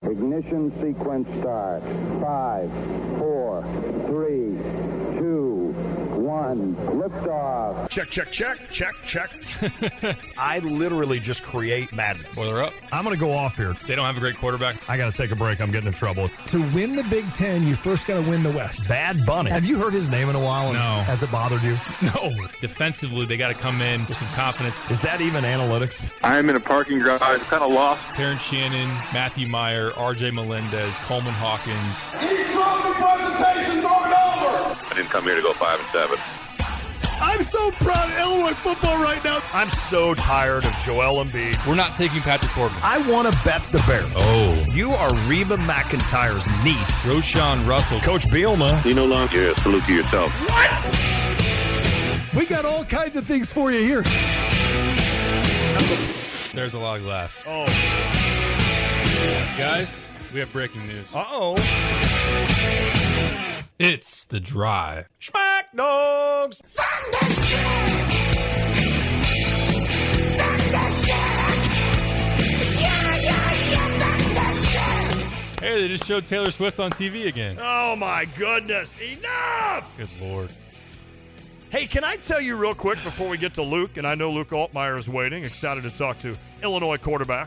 Ignition sequence start. 5, 4, 3, 2, 1. Liftoff. Check. I literally just create madness. Well, they're up. I'm going to go off here. They don't have a great quarterback. I got to take a break. I'm getting in trouble. To win the Big Ten, you first got to win the West. Bad Bunny. Have you heard his name in a while? No. Has it bothered you? No. Defensively, they got to come in with some confidence. Is that even analytics? I'm in a parking garage, kind of lost. Terrence Shannon, Matthew Meyer, R.J. Melendez, Coleman Hawkins. These trophy presentations aren't over. I didn't come here to go 5-7. I'm so proud of Illinois football right now. I'm so tired of Joel Embiid. We're not taking Patrick Corbin. I want to bet the Bears. Oh. You are Reba McEntire's niece. Roshan Russell. Coach Bielema. You no longer salute to yourself. What? We got all kinds of things for you here. There's a lot of glass. Oh. Guys, we have breaking news. Uh-oh. It's the Drive. Schmack Dogs. Hey, they just showed Taylor Swift on TV again. Oh, my goodness. Enough. Good Lord. Hey, can I tell you real quick before we get to Luke, and I know Luke Altmaier is waiting, excited to talk to Illinois quarterback.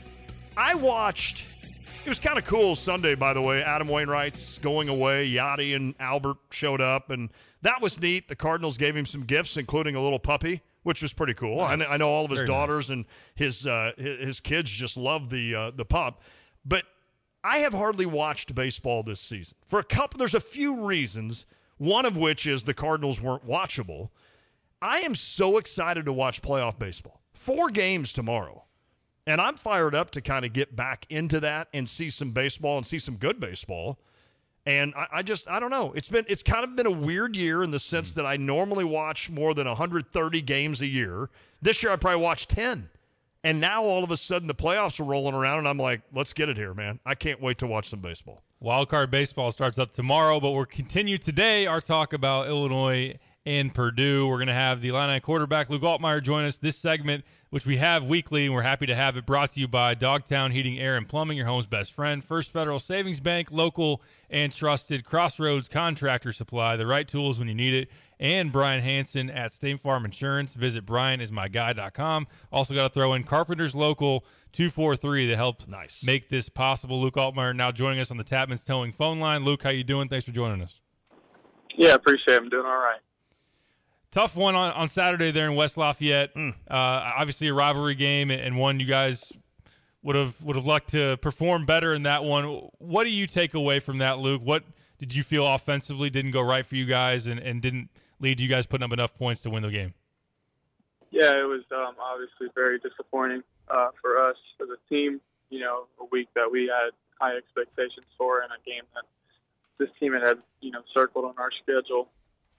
I watched, it was kind of cool Sunday, by the way, Adam Wainwright's going away, Yachty and Albert showed up, and that was neat. The Cardinals gave him some gifts, including a little puppy, which was pretty cool. Nice. I know all of his Very daughters and his kids just love the pup. But I have hardly watched baseball this season. There's a few reasons, one of which is the Cardinals weren't watchable. I am so excited to watch playoff baseball. 4 games tomorrow. And I'm fired up to kind of get back into that and see some baseball and see some good baseball. And I don't know. It's kind of been a weird year in the sense that I normally watch more than 130 games a year. This year I probably watched 10. And now all of a sudden the playoffs are rolling around and I'm like, let's get it here, man. I can't wait to watch some baseball. Wildcard baseball starts up tomorrow, but we'll continue today our talk about Illinois and Purdue. We're going to have the Illini quarterback Luke Altmaier join us this segment, which we have weekly, and we're happy to have it brought to you by Dogtown Heating, Air, and Plumbing, your home's best friend. First Federal Savings Bank, local and trusted. Crossroads Contractor Supply, the right tools when you need it. And Brian Hansen at State Farm Insurance. Visit brianismyguy.com. Also got to throw in Carpenters Local 243 to help make this possible. Luke Altmaier now joining us on the Tapman's Towing phone line. Luke, how you doing? Thanks for joining us. Yeah, appreciate it. I'm doing all right. Tough one on Saturday there in West Lafayette. Obviously a rivalry game and one you guys would have liked to perform better in that one. What do you take away from that, Luke? What did you feel offensively didn't go right for you guys and didn't lead to you guys putting up enough points to win the game? Yeah, it was obviously very disappointing for us as a team. You know, a week that we had high expectations for and a game that this team had circled on our schedule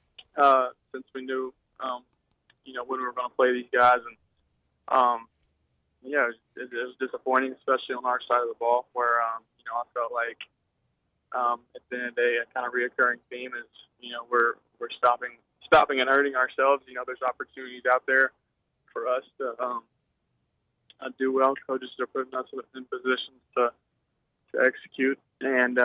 since we knew, when we were going to play these guys. And, it was disappointing, especially on our side of the ball where, I felt like at the end of the day, a kind of reoccurring theme is, we're stopping and hurting ourselves. There's opportunities out there for us to do well. Coaches are putting us in positions to execute, and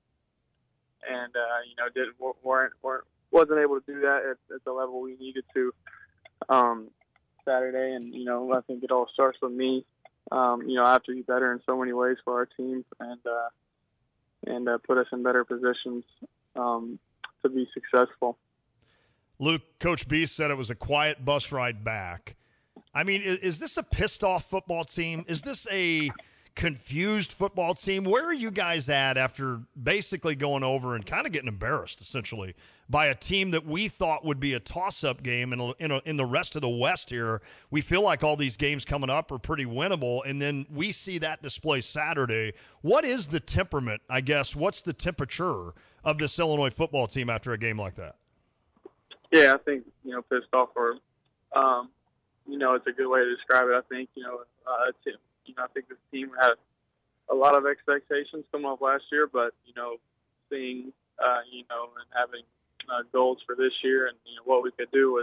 wasn't able to do that at the level we needed to Saturday. And I think it all starts with me. I have to be better in so many ways for our team, and put us in better positions to be successful. Luke, Coach B said it was a quiet bus ride back. I mean, is this a pissed-off football team? Is this a confused football team? Where are you guys at after basically going over and kind of getting embarrassed, essentially, by a team that we thought would be a toss-up game in the rest of the West here? We feel like all these games coming up are pretty winnable, and then we see that display Saturday. What is the temperament, I guess? What's the temperature of this Illinois football team after a game like that? Yeah, I think, pissed off or, it's a good way to describe it. I think, I think this team had a lot of expectations coming off last year, but, seeing, and having goals for this year and, what we could do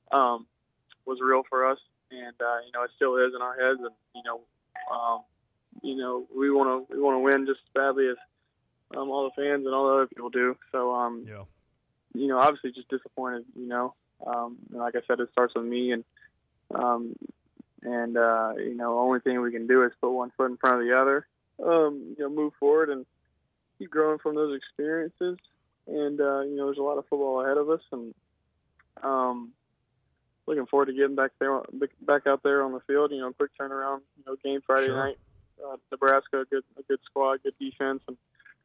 was real for us. And, it still is in our heads. And, we want to win just as badly as all the fans and all the other people do. So, obviously just disappointed. Like I said, it starts with me, and only thing we can do is put one foot in front of the other. Move forward and keep growing from those experiences. And there's a lot of football ahead of us, and looking forward to getting back out there on the field. Quick turnaround. Game Friday night. Nebraska, a good squad, good defense, and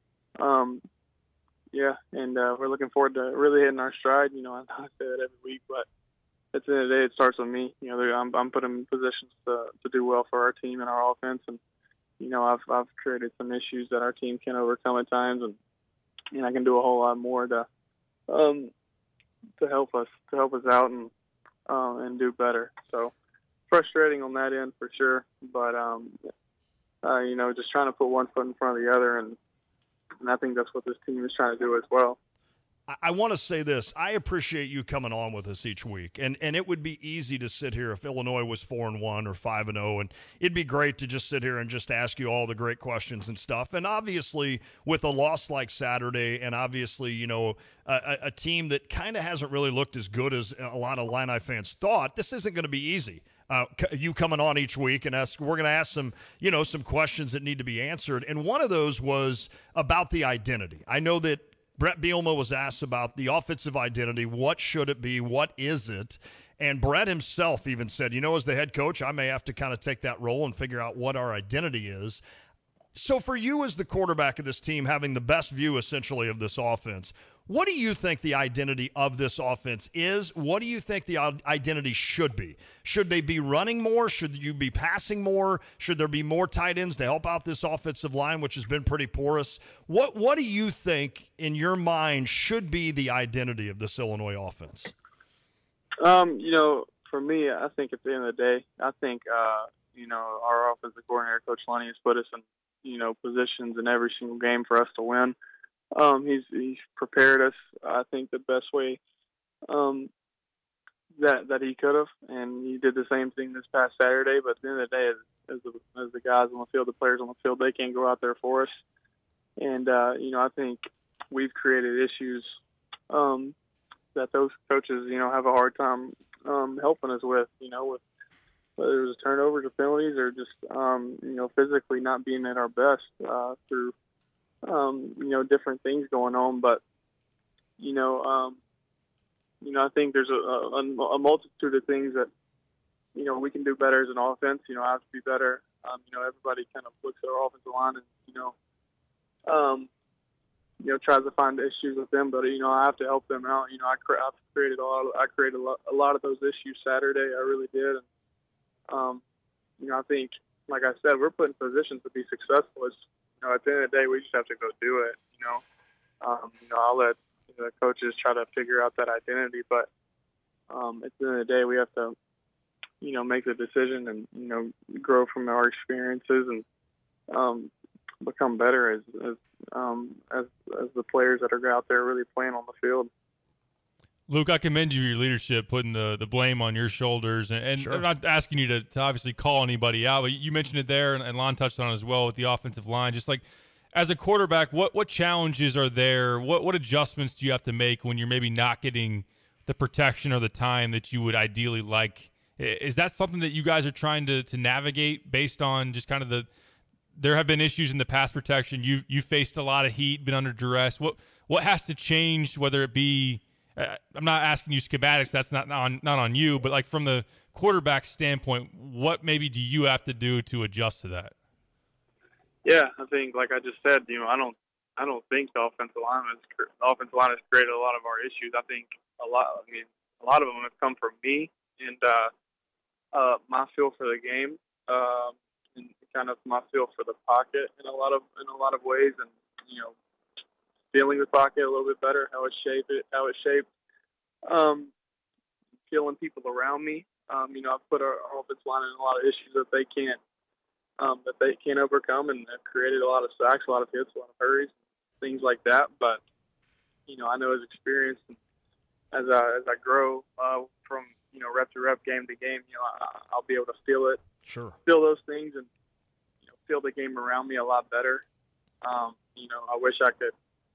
we're looking forward to really hitting our stride. I say that every week, but at the end of the day, it starts with me. I'm put in positions to do well for our team and our offense, and I've created some issues that our team can overcome at times, and I can do a whole lot more to help us out and do better. So frustrating on that end for sure, but just trying to put one foot in front of the other, and I think that's what this team is trying to do as well. I want to say this. I appreciate you coming on with us each week, and it would be easy to sit here if Illinois was 4-1 or 5-0, and it'd be great to just sit here and just ask you all the great questions and stuff. And obviously, with a loss like Saturday, and obviously, a team that kind of hasn't really looked as good as a lot of Illini fans thought, this isn't going to be easy. You coming on each week and we're going to ask some questions that need to be answered. And one of those was about the identity. I know that Brett Bielema was asked about the offensive identity. What should it be? What is it? And Brett himself even said, as the head coach, I may have to kind of take that role and figure out what our identity is. So for you as the quarterback of this team, having the best view essentially of this offense, what do you think the identity of this offense is? What do you think the identity should be? Should they be running more? Should you be passing more? Should there be more tight ends to help out this offensive line, which has been pretty porous? What do you think, in your mind, should be the identity of this Illinois offense? For me, I think at the end of the day, I think, our offensive coordinator, Coach Lunny, has put us in, positions in every single game for us to win. He's prepared us, I think, the best way that he could have, and he did the same thing this past Saturday. But at the end of the day, as the guys on the field, the players on the field, they can't go out there for us. And I think we've created issues that those coaches, have a hard time helping us with, with whether it was turnovers or penalties or just physically not being at our best through different things going on. But I think there's a multitude of things that we can do better as an offense. I have to be better. Everybody kind of looks at our offensive line and tries to find issues with them, but I have to help them out. I've created a lot of those issues Saturday. I really did, and I think, like I said, we're put in positions to be successful. It's, at the end of the day, we just have to go do it. I'll let the coaches try to figure out that identity, but at the end of the day, we have to, make the decision and grow from our experiences and become better as the players that are out there really playing on the field. Luke, I commend you for your leadership, putting the blame on your shoulders. And Sure. I'm not asking you to obviously call anybody out, but you mentioned it there, and Lon touched on it as well with the offensive line. Just like as a quarterback, what challenges are there? What adjustments do you have to make when you're maybe not getting the protection or the time that you would ideally like? Is that something that you guys are trying to navigate based on just kind of there have been issues in the pass protection. You faced a lot of heat, been under duress. What has to change, whether it be I'm not asking you schematics. That's not on you. But like from the quarterback standpoint, what maybe do you have to do to adjust to that? Yeah, I think, like I just said, I don't think the offensive line has created a lot of our issues. I think a lot of them have come from me and my feel for the game, and kind of my feel for the pocket in a lot of ways, and feeling the pocket a little bit better, how it shaped, feeling people around me. I've put our offensive line in a lot of issues that they can't overcome, and have created a lot of sacks, a lot of hits, a lot of hurries, things like that. But I know as experience, as I grow from rep to rep, game to game, I'll be able to feel it, Sure, feel those things, and feel the game around me a lot better. I wish I could,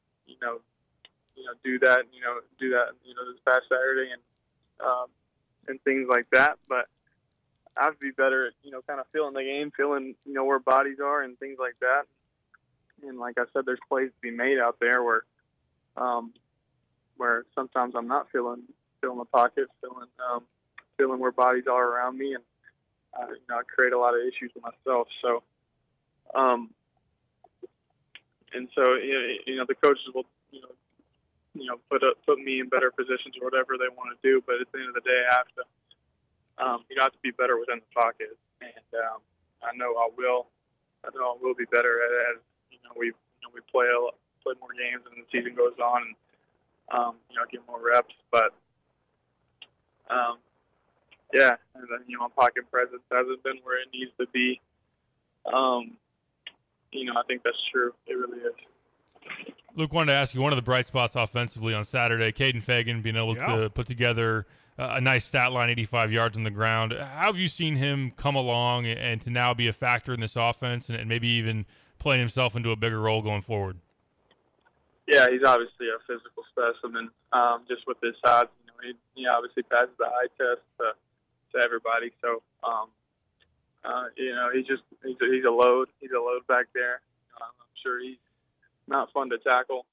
do that, this past Saturday and things like that. But I have to be better at, kind of feeling the game, feeling, where bodies are and things like that. And like I said, there's plays to be made out there where sometimes I'm not feeling the pocket, feeling where bodies are around me, and I create a lot of issues with myself. So, the coaches will, put me in better positions or whatever they want to do. But at the end of the day, I have to be better within the pocket, and I know I will be better as we play more games and the season goes on, and get more reps. But and then my pocket presence hasn't been where it needs to be. I think that's true. It really is. Luke, wanted to ask you, one of the bright spots offensively on Saturday, Caden Fagan being able to put together a nice stat line, 85 yards on the ground. How have you seen him come along and to now be a factor in this offense and maybe even playing himself into a bigger role going forward? Yeah, he's obviously a physical specimen. Just with his size, he obviously passes the eye test to everybody. So, he's a load. He's a load back there. I'm sure he's not fun to tackle.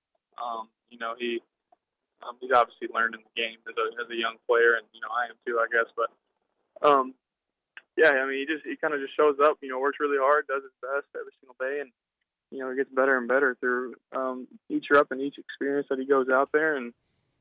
He's obviously learned in the game as a young player, and I am too, I guess. But he kind of just shows up. Works really hard, does his best every single day, and he gets better and better through each rep and each experience that he goes out there. And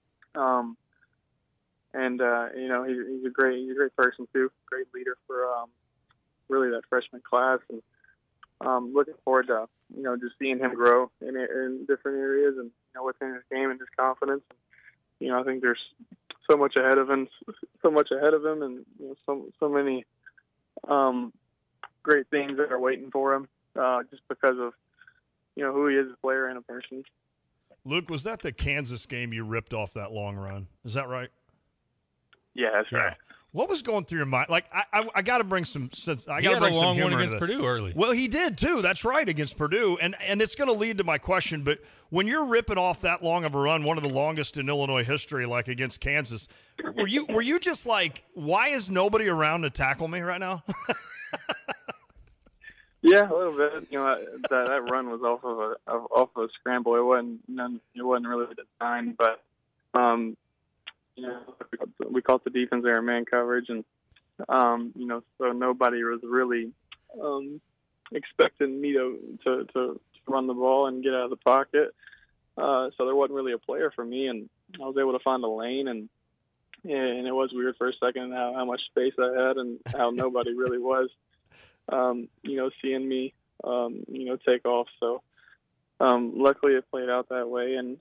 he's a great person too, great leader for really that freshman class, and looking forward to just seeing him grow in different areas and within his game and his confidence. And, I think there's so much ahead of him, and so many great things that are waiting for him just because of who he is as a player and a person. Luke, was that the Kansas game you ripped off that long run? Is that right? Yeah, that's right. What was going through your mind? Like, I got to bring some sense. I got to bring He some humor had a long one into against this. Purdue early. Well, he did too. That's right, against Purdue, and it's going to lead to my question. But when you're ripping off that long of a run, one of the longest in Illinois history, like against Kansas, were you just like, why is nobody around to tackle me right now? Yeah, a little bit. That run was off of a scramble. It wasn't really designed, but we called the defense there man coverage, and so nobody was really expecting me to run the ball and get out of the pocket. So there wasn't really a player for me, and I was able to find a lane, and it was weird for a second how much space I had and how nobody really was. Seeing me, take off. So, luckily it played out that way. And,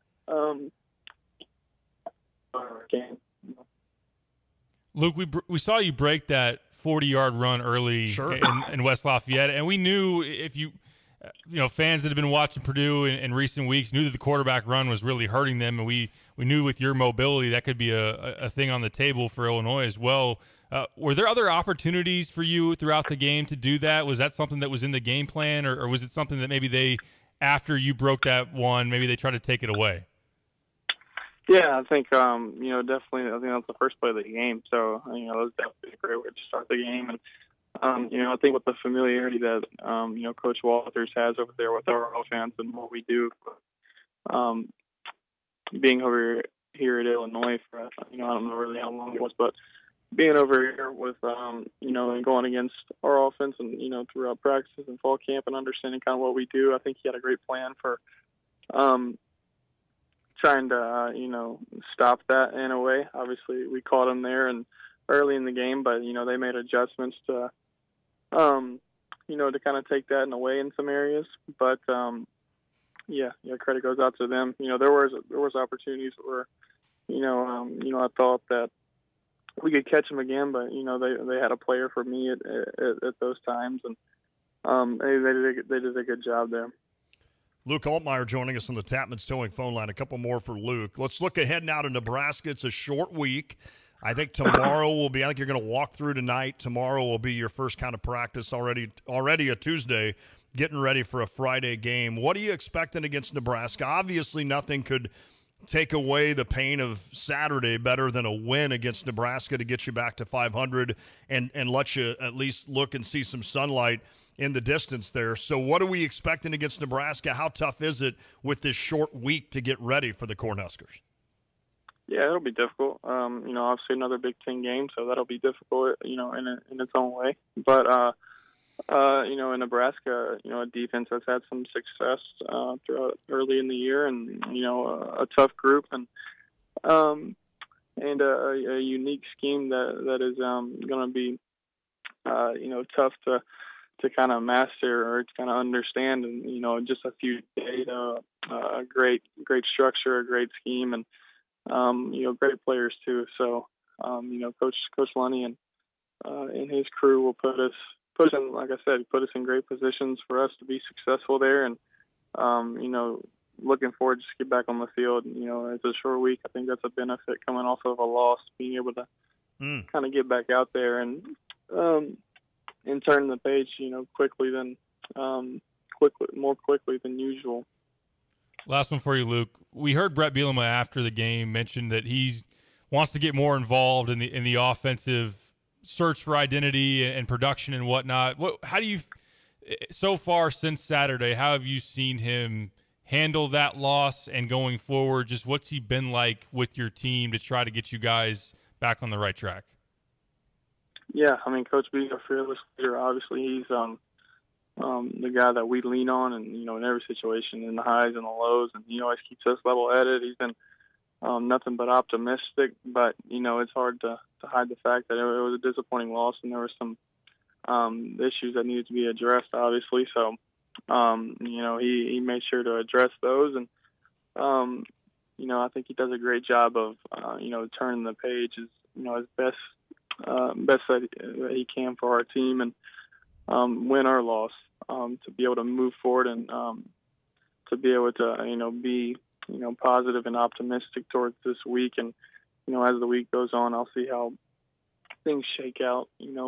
Luke, we saw you break that 40-yard run early in West Lafayette, and we knew if fans that have been watching Purdue in recent weeks knew that the quarterback run was really hurting them, and we knew with your mobility that could be a thing on the table for Illinois as well. Were there other opportunities for you throughout the game to do that? Was that something that was in the game plan, or was it something that maybe after you broke that one, maybe they tried to take it away? Yeah, I think, definitely, I think that's the first play of the game. So, it was definitely a great way to start the game. And, I think with the familiarity that, Coach Walters has over there with our offense and what we do, being over here at Illinois for, I don't know really how long it was, but being over here with, and going against our offense and, throughout practices and fall camp and understanding kind of what we do, I think he had a great plan for trying to, stop that in a way. Obviously, we caught him there and early in the game, but, they made adjustments to, to kind of take that in away in some areas. But, credit goes out to them. There was opportunities where, I thought that we could catch them again, but they had a player for me at those times, and they did a good job there. Luke Altmyer joining us on the Tapman's Towing phone line. A couple more for Luke. Let's look ahead now to Nebraska. It's a short week. I think tomorrow will be. I think you're going to walk through tonight. Tomorrow will be your first kind of practice already a Tuesday. getting ready for a Friday game. What are you expecting against Nebraska? Obviously, nothing could take away the pain of Saturday better than a win against Nebraska to get you back to 500 and let you at least look and see some sunlight in the distance there. So what are we expecting against Nebraska? How tough is it with this short week to get ready for the Cornhuskers? Yeah, it'll be difficult. Obviously another Big Ten game, so that'll be difficult, in its own way. But, in Nebraska, a defense that's had some success throughout early in the year, and a tough group, and a unique scheme that is going to be tough to kind of master or to kind of understand, and just a few days. A great structure, a great scheme, and great players too. So Coach Lunny and his crew will put us in, like I said, put us in great positions for us to be successful there. And, looking forward to just get back on the field. It's a short week. I think that's a benefit coming off of a loss, being able to kind of get back out there and turn the page, more quickly than usual. Last one for you, Luke. We heard Brett Bielema after the game mention that he wants to get more involved in the offensive search for identity and production and whatnot. How do you, so far since Saturday, how have you seen him handle that loss and going forward? Just what's he been like with your team to try to get you guys back on the right track? Yeah, Coach B is a fearless leader. Obviously, he's the guy that we lean on, and in every situation, in the highs and the lows, and he always keeps us level-headed. He's been nothing but optimistic, but it's hard to hide the fact that it was a disappointing loss, and there were some issues that needed to be addressed, obviously. So, he made sure to address those, and I think he does a great job of turning the page as best that he can for our team, and win or loss, to be able to move forward and to be able to be positive and optimistic towards this week. And as the week goes on, I'll see how things shake out,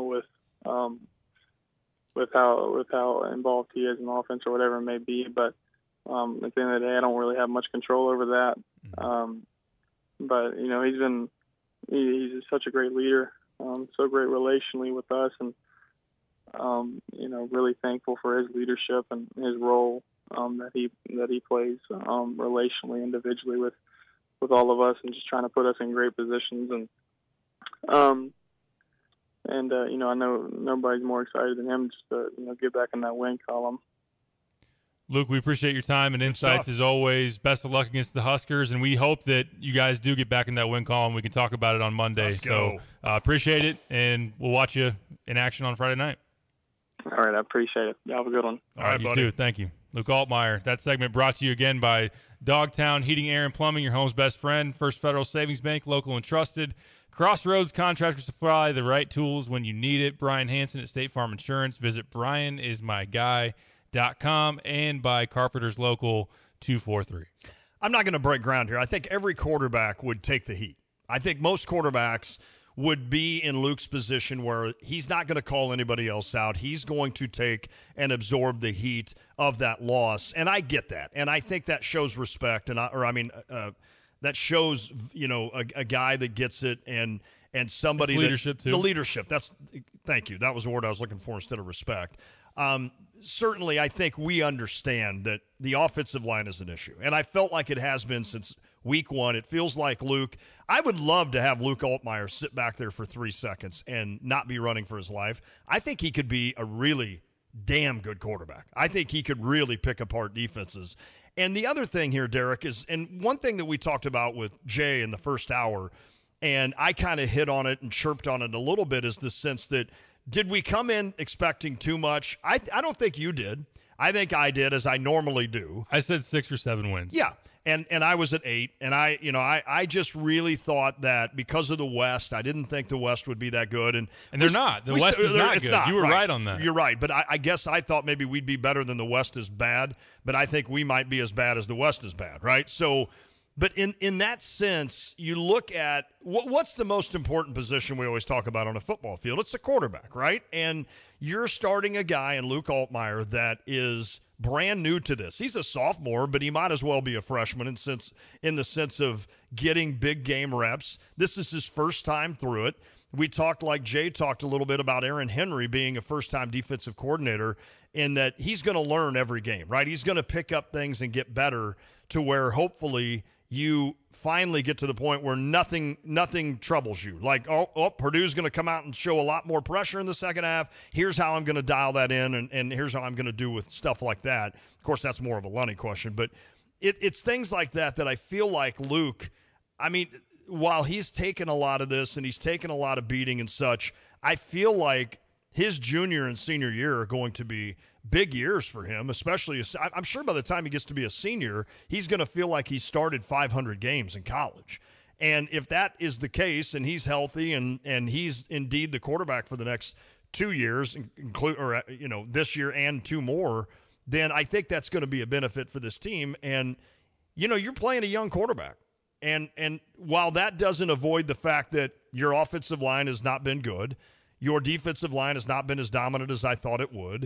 with how involved he is in offense or whatever it may be. But at the end of the day, I don't really have much control over that. But he's such a great leader, so great relationally with us, and really thankful for his leadership and his role that he plays relationally, individually with all of us, and just trying to put us in great positions. And I know nobody's more excited than him just to get back in that win column. Luke, we appreciate your time and insights as always. Best of luck against the Huskers, and we hope that you guys do get back in that win column. We can talk about it on Monday. Let's go. So appreciate it, and we'll watch you in action on Friday night. All right, I appreciate it. You have a good one. All right, you buddy. too. Thank you. Luke Altmyer. That segment brought to you again by Dogtown Heating, Air, and Plumbing, your home's best friend. First Federal Savings Bank, local and trusted. Crossroads Contractor Supply, the right tools when you need it. Brian Hansen at State Farm Insurance. Visit brianismyguy.com, and by Carpenter's Local 243. I'm not going to break ground here. I think every quarterback would take the heat. I think most quarterbacks would be in Luke's position where he's not going to call anybody else out. He's going to take and absorb the heat of that loss. And I get that. And I think that shows respect. That shows, a guy that gets it and somebody it's leadership too. The leadership. Thank you. That was the word I was looking for instead of respect. Certainly, I think we understand that the offensive line is an issue. And I felt like it has been since week one. It feels like Luke. I would love to have Luke Altmyer sit back there for 3 seconds and not be running for his life. I think he could be a really damn good quarterback. I think he could really pick apart defenses. And the other thing here, Derek, is, and one thing that we talked about with Jay in the first hour, and I kind of hit on it and chirped on it a little bit, is the sense that did we come in expecting too much? I don't think you did. I think I did, as I normally do. I said 6 or 7 wins. Yeah. And I was at 8, and I just really thought that because of the West, I didn't think the West would be that good. And they're not. The West is not good. You were right on that. You're right. But I guess I thought maybe we'd be better than the West is bad, but I think we might be as bad as the West is bad, right? So But in that sense, you look at what's the most important position we always talk about on a football field? It's the quarterback, right? And you're starting a guy in Luke Altmyer that is brand new to this. He's a sophomore, but he might as well be a freshman in the sense of getting big game reps. This is his first time through it. We talked, like Jay talked a little bit about Aaron Henry being a first-time defensive coordinator, in that he's going to learn every game, right? He's going to pick up things and get better to where hopefully you finally get to the point where nothing troubles you. Like, Purdue's going to come out and show a lot more pressure in the second half. Here's how I'm going to dial that in, and here's how I'm going to do with stuff like that. Of course, that's more of a Lunny question, but it's things like that I feel like Luke, I mean, while he's taken a lot of this and he's taken a lot of beating and such, I feel like his junior and senior year are going to be big years for him, especially I'm sure by the time he gets to be a senior, he's going to feel like he started 500 games in college. And if that is the case and he's healthy and he's indeed the quarterback for the next 2 years, this year and 2 more, then I think that's going to be a benefit for this team. And, you're playing a young quarterback. And while that doesn't avoid the fact that your offensive line has not been good, your defensive line has not been as dominant as I thought it would,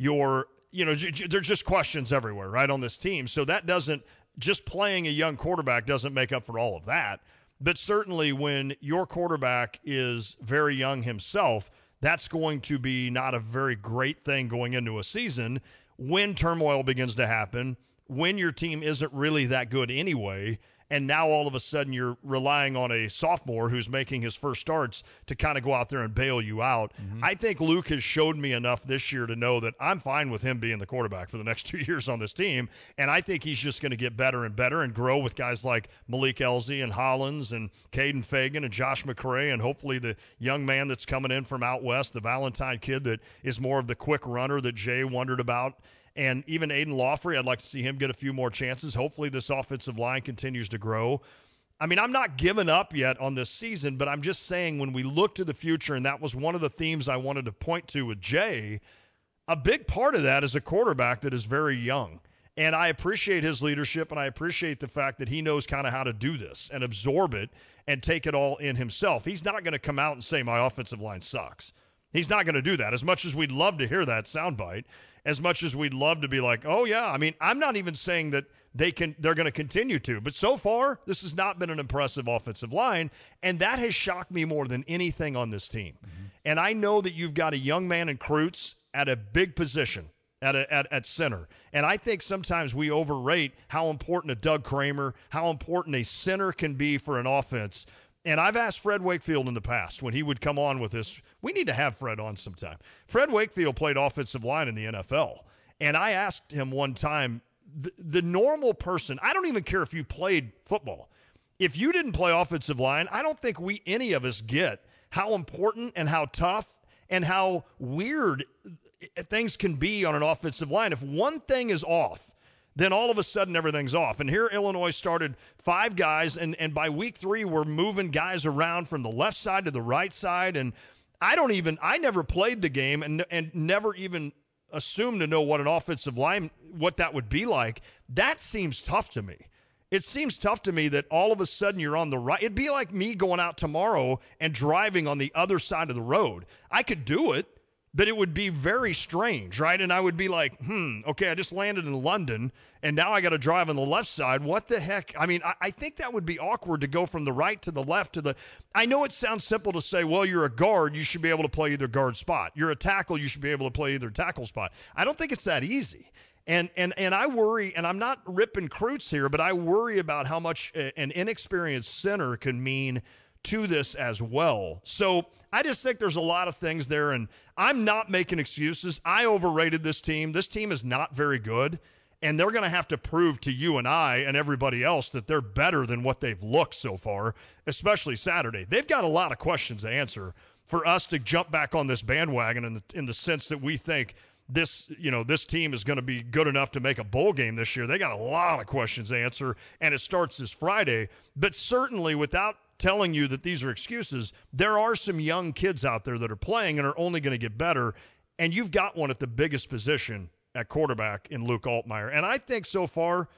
there's just questions everywhere, right, on this team. So that doesn't – just playing a young quarterback doesn't make up for all of that. But certainly when your quarterback is very young himself, that's going to be not a very great thing going into a season when turmoil begins to happen, when your team isn't really that good anyway, and now all of a sudden you're relying on a sophomore who's making his first starts to kind of go out there and bail you out. Mm-hmm. I think Luke has showed me enough this year to know that I'm fine with him being the quarterback for the next 2 years on this team, and I think he's just going to get better and better and grow with guys like Malik Elzy and Hollins and Caden Fagan and Josh McCray, and hopefully the young man that's coming in from out west, the Valentine kid that is more of the quick runner that Jay wondered about. And even Aiden Lawfrey, I'd like to see him get a few more chances. Hopefully this offensive line continues to grow. I mean, I'm not giving up yet on this season, but I'm just saying when we look to the future, and that was one of the themes I wanted to point to with Jay, a big part of that is a quarterback that is very young. And I appreciate his leadership, and I appreciate the fact that he knows kind of how to do this and absorb it and take it all in himself. He's not going to come out and say my offensive line sucks. He's not going to do that. As much as we'd love to hear that soundbite, as much as we'd love to be like, oh, yeah, I mean, I'm not even saying that they're going to continue to. But so far, this has not been an impressive offensive line, and that has shocked me more than anything on this team. Mm-hmm. And I know that you've got a young man in Kreutz at a big position at center. And I think sometimes we overrate how important a Doug Kramer, how important a center can be for an offense. And I've asked Fred Wakefield in the past when he would come on with this. We need to have Fred on sometime. Fred Wakefield played offensive line in the NFL. And I asked him one time, the normal person, I don't even care if you played football. If you didn't play offensive line, I don't think any of us get how important and how tough and how weird things can be on an offensive line. If one thing is off, then all of a sudden everything's off. And here Illinois started 5 guys, and by week 3 we're moving guys around from the left side to the right side. And I never played the game and never even assumed to know what an offensive line, what that would be like. That seems tough to me. It seems tough to me that all of a sudden you're on the right. It'd be like me going out tomorrow and driving on the other side of the road. I could do it, but it would be very strange, right? And I would be like, okay, I just landed in London, and now I got to drive on the left side. What the heck? I mean, I think that would be awkward to go from the right to the left to the – I know it sounds simple to say, well, you're a guard. You should be able to play either guard spot. You're a tackle. You should be able to play either tackle spot. I don't think it's that easy. And I worry, and I'm not ripping Kreutz here, but I worry about how much an inexperienced center can mean to this as well. So I just think there's a lot of things there, and I'm not making excuses. I overrated this team. This team is not very good, and they're going to have to prove to you and I and everybody else that they're better than what they've looked so far, especially Saturday. They've got a lot of questions to answer for us to jump back on this bandwagon in the sense that we think this team is going to be good enough to make a bowl game this year. They got a lot of questions to answer, and it starts this Friday. But certainly without telling you that these are excuses, there are some young kids out there that are playing and are only going to get better, and you've got one at the biggest position at quarterback in Luke Altmyer. And I think so far,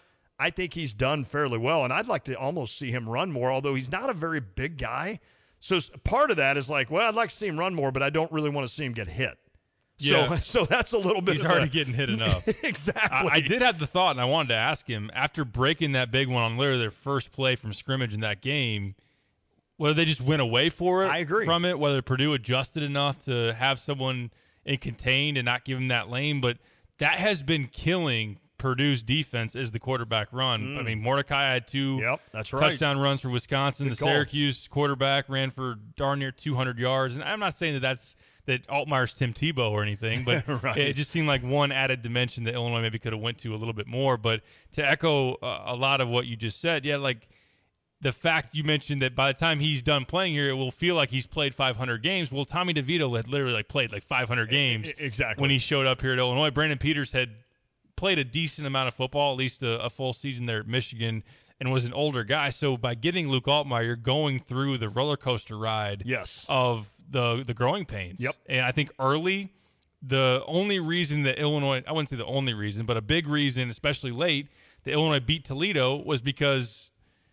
I think he's done fairly well, and I'd like to almost see him run more, although he's not a very big guy. So part of that is like, well, I'd like to see him run more, but I don't really want to see him get hit. Yeah. So that's a little bit. He's already getting hit enough. Exactly. I did have the thought, and I wanted to ask him, after breaking that big one on literally their first play from scrimmage in that game, whether they just went away for it. I agree. From it, whether Purdue adjusted enough to have someone in contained and not give him that lane. But that has been killing Purdue's defense is the quarterback run. I mean, Mordecai had 2 touchdown runs for Wisconsin. Good the call. Syracuse quarterback ran for darn near 200 yards. And I'm not saying that Altmaier's Tim Tebow or anything, but Right. it just seemed like one added dimension that Illinois maybe could have went to a little bit more. But to echo a lot of what you just said, like the fact you mentioned that by the time he's done playing here, it will feel like he's played 500 games. Well, Tommy DeVito had literally played 500 games exactly when he showed up here at Illinois. Brandon Peters had played a decent amount of football, at least a full season there at Michigan, and was an older guy. So by getting Luke Altmaier, you're going through the roller coaster ride of the growing pains. Yep. And I think early, the only reason that Illinois, I wouldn't say the only reason, but a big reason, especially late, that Illinois beat Toledo was because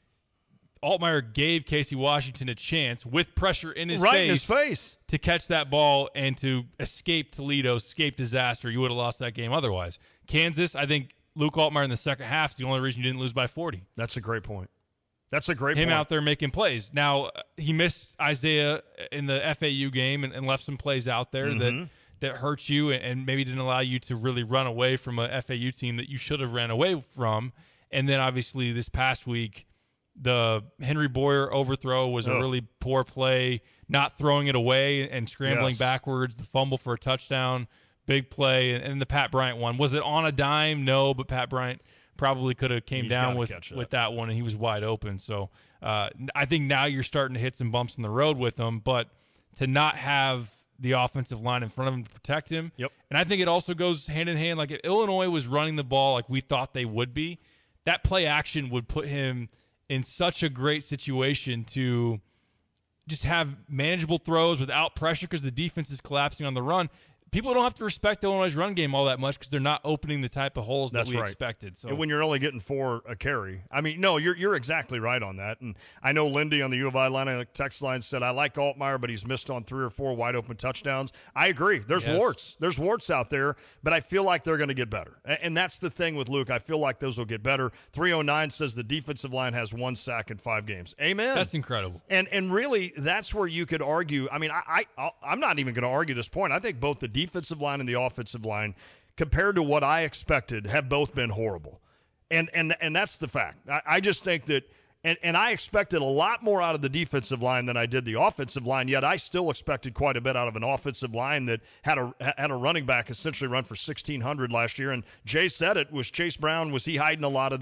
Altmaier gave Casey Washington a chance with pressure in his face to catch that ball and to escape Toledo, escape disaster. You would have lost that game otherwise. Kansas, I think Luke Altmaier in the second half is the only reason you didn't lose by 40. That's a great point. Point. Him out there making plays. Now, he missed Isaiah in the FAU game and left some plays out there that hurt you and maybe didn't allow you to really run away from a FAU team that you should have ran away from. And then, obviously, this past week, the Henry Boyer overthrow was a really poor play, not throwing it away and scrambling backwards, the fumble for a touchdown, big play, and the Pat Bryant one. Was it on a dime? No, but Pat Bryant probably could have came down with that one, and he was wide open. So I think now you're starting to hit some bumps in the road with him, but to not have the offensive line in front of him to protect him. And I think it also goes hand in hand. Like if Illinois was running the ball like we thought they would be, that play action would put him in such a great situation to just have manageable throws without pressure because the defense is collapsing on the run. People don't have to respect Illinois' run game all that much because they're not opening the type of holes that we expected. So and when you're only getting 4 a carry. I mean, no, you're exactly right on that. And I know Lindy on the U of I line, text line said, I like Altmaier, but he's missed on 3 or 4 wide open touchdowns. I agree. There's warts. There's warts out there, but I feel like they're going to get better. And that's the thing with Luke. I feel like those will get better. 309 says the defensive line has 1 sack in 5 games. Amen. That's incredible. And really, that's where you could argue. I mean, I'm not even going to argue this point. I think both the defensive line and the offensive line, compared to what I expected, have both been horrible. And that's the fact. I just think that, and I expected a lot more out of the defensive line than I did the offensive line, yet I still expected quite a bit out of an offensive line that had a running back essentially run for 1,600 last year. And Jay said it, was Chase Brown, was he hiding a lot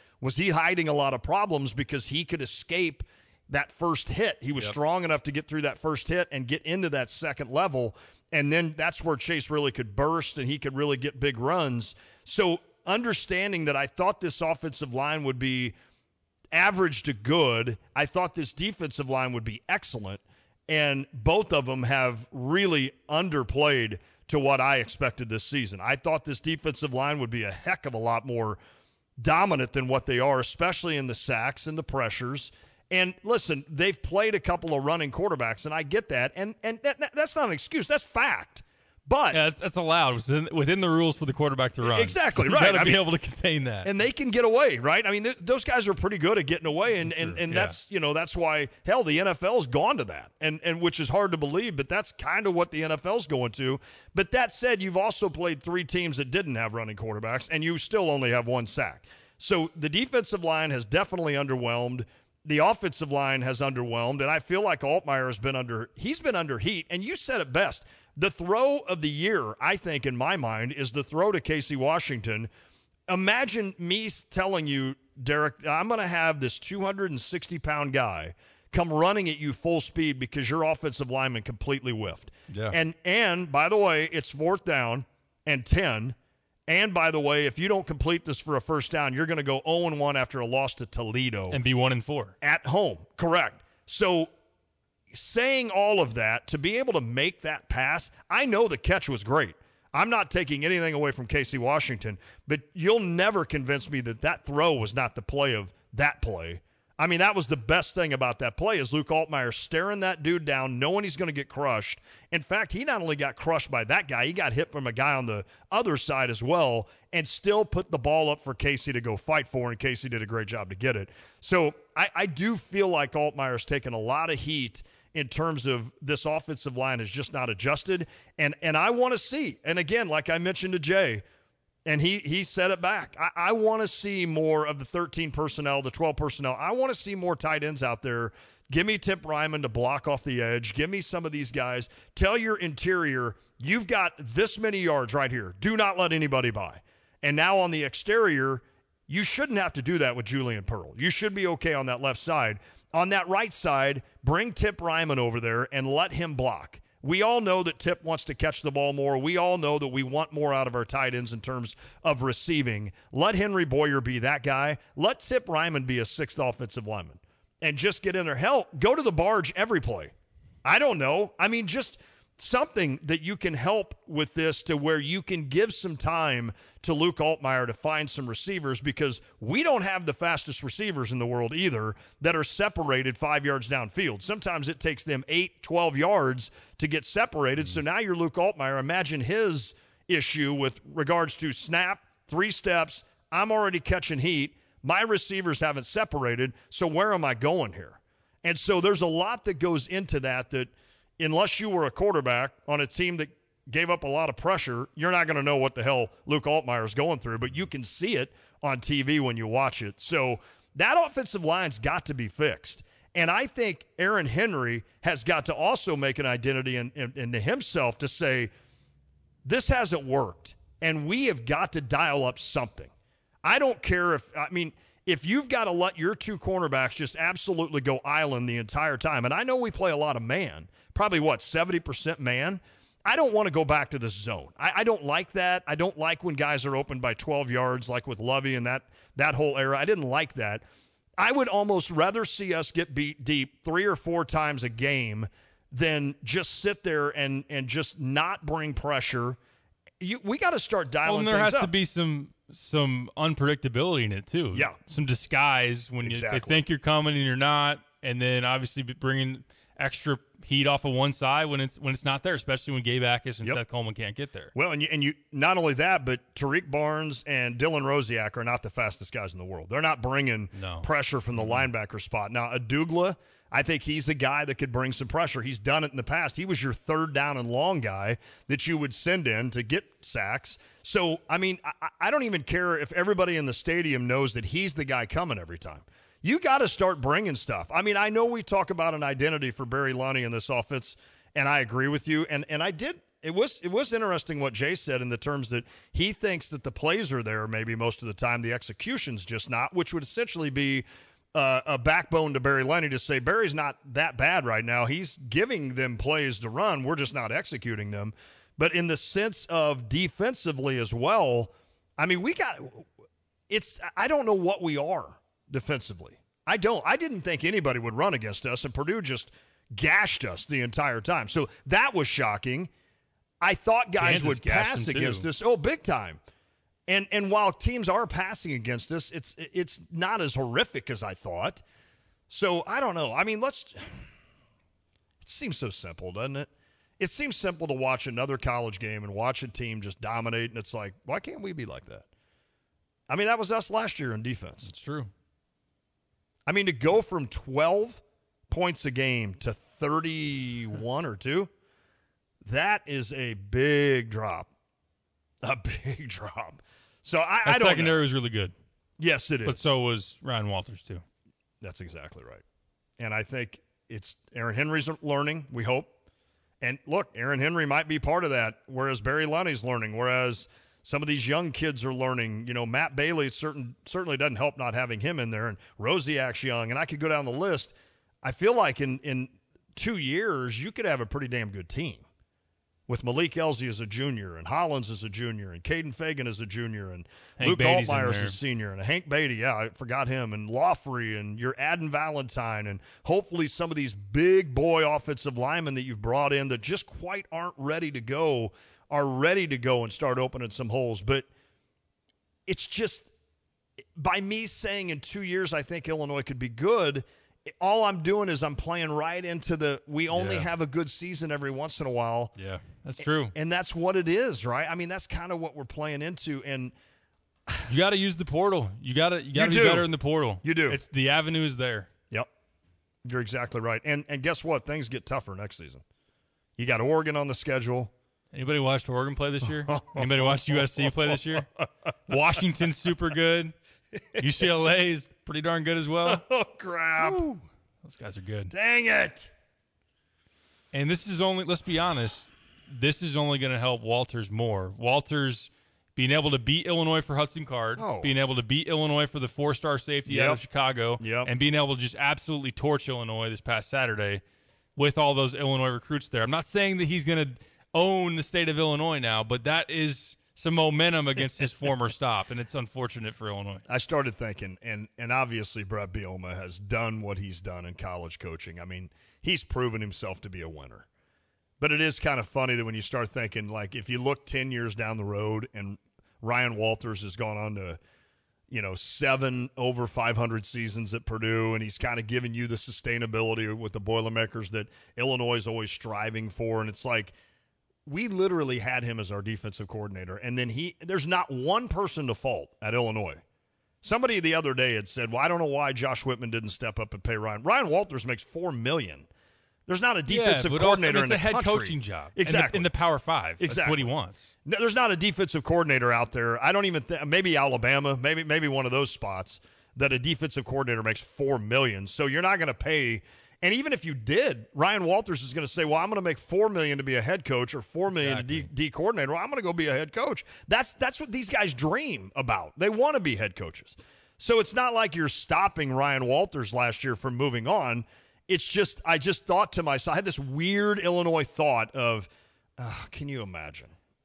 of problems because he could escape that first hit? He was strong enough to get through that first hit and get into that second level. And then that's where Chase really could burst and he could really get big runs. So understanding that I thought this offensive line would be average to good, I thought this defensive line would be excellent, and both of them have really underplayed to what I expected this season. I thought this defensive line would be a heck of a lot more dominant than what they are, especially in the sacks and the pressures. And listen, they've played a couple of running quarterbacks, and I get that. And that's not an excuse. That's fact. But that's allowed within the rules for the quarterback to run. Exactly, so right. You got to be able to contain that. And they can get away, right? I mean, those guys are pretty good at getting away, and that's that's why hell the NFL's gone to that, and which is hard to believe, but that's kind of what the NFL's going to. But that said, you've also played 3 teams that didn't have running quarterbacks, and you still only have 1 sack. So the defensive line has definitely underwhelmed. The offensive line has underwhelmed, and I feel like Altmaier has been under heat. And you said it best. The throw of the year, I think, in my mind, is the throw to Casey Washington. Imagine me telling you, Derek, I'm going to have this 260-pound guy come running at you full speed because your offensive lineman completely whiffed. Yeah. And by the way, it's 4th down and 10. And, by the way, if you don't complete this for a first down, you're going to go 0-1 after a loss to Toledo. And be 1-4. At home. Correct. So, saying all of that, to be able to make that pass, I know the catch was great. I'm not taking anything away from Casey Washington, but you'll never convince me that that throw was not the play of that play. I mean, that was the best thing about that play is Luke Altmyer staring that dude down, knowing he's going to get crushed. In fact, he not only got crushed by that guy, he got hit from a guy on the other side as well and still put the ball up for Casey to go fight for, and Casey did a great job to get it. So I do feel like Altmyer's taken a lot of heat in terms of this offensive line is just not adjusted. And I want to see, and again, like I mentioned to Jay, and he said it back, I want to see more of the 13 personnel, the 12 personnel. I want to see more tight ends out there. Give me Tip Ryman to block off the edge. Give me some of these guys. Tell your interior, you've got this many yards right here. Do not let anybody by. And now on the exterior, you shouldn't have to do that with Julian Pearl. You should be okay on that left side. On that right side, bring Tip Ryman over there and let him block. We all know that Tip wants to catch the ball more. We all know that we want more out of our tight ends in terms of receiving. Let Henry Boyer be that guy. Let Tip Ryman be a sixth offensive lineman and just get in there. Hell, go to the barge every play. I don't know. I mean, just something that you can help with this to where you can give some time to Luke Altmyer to find some receivers, because we don't have the fastest receivers in the world either that are separated 5 yards downfield. Sometimes it takes them 8, 12 yards to get separated. So now you're Luke Altmyer. Imagine his issue with regards to snap, 3 steps, I'm already catching heat, my receivers haven't separated, so where am I going here? And so there's a lot that goes into that unless you were a quarterback on a team that gave up a lot of pressure, you're not going to know what the hell Luke Altmyer is going through, but you can see it on TV when you watch it. So that offensive line's got to be fixed. And I think Aaron Henry has got to also make an identity into himself to say, this hasn't worked, and we have got to dial up something. I don't care if you've got to let your 2 cornerbacks just absolutely go island the entire time, and I know we play a lot of man, probably 70% man. I don't want to go back to this zone. I don't like that. I don't like when guys are open by 12 yards like with Lovey and that whole era. I didn't like that. I would almost rather see us get beat deep 3 or 4 times a game than just sit there and just not bring pressure. We got to start dialing things up. Well, and there has to be some unpredictability in it too. Yeah. Some disguise when they think you're coming and you're not, and then obviously bringing extra heat off of one side when it's not there, especially when Gabe Akis and Seth Coleman can't get there. Well, and you not only that, but Tariq Barnes and Dylan Rosiak are not the fastest guys in the world. They're not bringing pressure from the linebacker spot. Now, Adugla, I think he's a guy that could bring some pressure. He's done it in the past. He was your 3rd down and long guy that you would send in to get sacks. So, I mean, I don't even care if everybody in the stadium knows that he's the guy coming every time. You got to start bringing stuff. I mean, I know we talk about an identity for Barry Lunney in this offense, and I agree with you. And I did. It was interesting what Jay said in the terms that he thinks that the plays are there maybe most of the time. The execution's just not, which would essentially be a backbone to Barry Lunney to say Barry's not that bad right now. He's giving them plays to run. We're just not executing them. But in the sense of defensively as well, I mean, I don't know what we are defensively. I didn't think anybody would run against us, and Purdue just gashed us the entire time. So that was shocking. I thought guys would pass against us. Oh, big time. And while teams are passing against us, it's not as horrific as I thought. So I don't know. I mean, it seems so simple, doesn't it? It seems simple to watch another college game and watch a team just dominate, and it's like, why can't we be like that? I mean, that was us last year in defense. It's true. I mean, to go from 12 points a game to 31 or 2, that is a big drop. A big drop. So I don't know. Secondary was really good. Yes, it is. But so was Ryan Walters, too. That's exactly right. And I think it's Aaron Henry's learning, we hope. And look, Aaron Henry might be part of that, whereas Barry Lunney's learning, whereas some of these young kids are learning. You know, Matt Bailey certainly doesn't help not having him in there, and Rosiak's young, and I could go down the list. I feel like in 2 years, you could have a pretty damn good team with Malik Elzy as a junior, and Hollins as a junior, and Caden Fagan as a junior, and Luke Altmyer as a senior, and Hank Beatty, yeah, I forgot him, and Lawfrey, and you're adding Valentine, and hopefully some of these big boy offensive linemen that you've brought in that just quite aren't ready to go are ready to go and start opening some holes. But it's just, by me saying in 2 years I think Illinois could be good, all I'm doing is I'm playing right into we only have a good season every once in a while. Yeah, that's true. And that's what it is, right? I mean, that's kind of what we're playing into. And you got to use the portal. You got to be better in the portal. You do. It's the avenue is there. Yep. You're exactly right. And guess what? Things get tougher next season. You got Oregon on the schedule. Anybody watched Oregon play this year? Anybody watched USC play this year? Washington's super good. UCLA is pretty darn good as well. Oh, crap. Woo. Those guys are good. Dang it. And this is only, let's be honest, this is only going to help Walters more. Walters being able to beat Illinois for Hudson Card, being able to beat Illinois for the 4-star safety out of Chicago, and being able to just absolutely torch Illinois this past Saturday with all those Illinois recruits there. I'm not saying that he's going to own the state of Illinois now, but that is some momentum against his former stop, and it's unfortunate for Illinois. I started thinking, and obviously Brett Bielema has done what he's done in college coaching. I mean, he's proven himself to be a winner. But it is kind of funny that when you start thinking, like, if you look 10 years down the road and Ryan Walters has gone on to, 7 over 500 seasons at Purdue, and he's kind of giving you the sustainability with the Boilermakers that Illinois is always striving for, and it's like, we literally had him as our defensive coordinator, and then there's not one person to fault at Illinois. Somebody the other day had said, well, I don't know why Josh Whitman didn't step up and pay Ryan. Ryan Walters makes $4 million. There's not a defensive coordinator in the country. It's a head coaching job. Exactly. In the Power 5. Exactly. That's what he wants. No, there's not a defensive coordinator out there. I don't even think, maybe Alabama, maybe one of those spots that a defensive coordinator makes $4 million. So you're not going to pay. And even if you did, Ryan Walters is going to say, well, I'm going to make $4 million to be a head coach or $4 million to D coordinator. Well, I'm going to go be a head coach. That's what these guys dream about. They want to be head coaches. So it's not like you're stopping Ryan Walters last year from moving on. It's just, I just thought to myself, I had this weird Illinois thought of, can you imagine?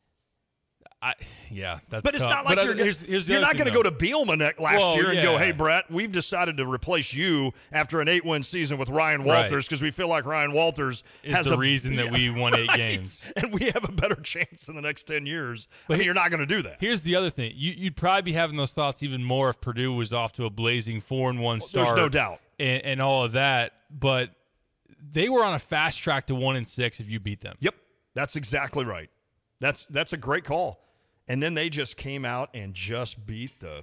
That's but it's tough. not like you're not going to go to Bielema last year and go, hey, Brett, we've decided to replace you after an 8-win season with Ryan Walters because we feel like Ryan Walters is the reason that we won 8 games. And we have a better chance in the next 10 years. But you're not going to do that. Here's the other thing. You'd probably be having those thoughts even more if Purdue was off to a blazing 4-1 start. There's no doubt. And all of that. But they were on a fast track to 1-6 if you beat them. Yep. That's exactly right. That's a great call. And then they just came out and just beat the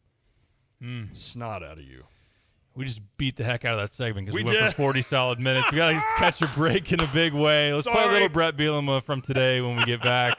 snot out of you. We just beat the heck out of that segment because we went for 40 solid minutes. We got to catch a break in a big way. Let's play a little Brett Bielema from today when we get back.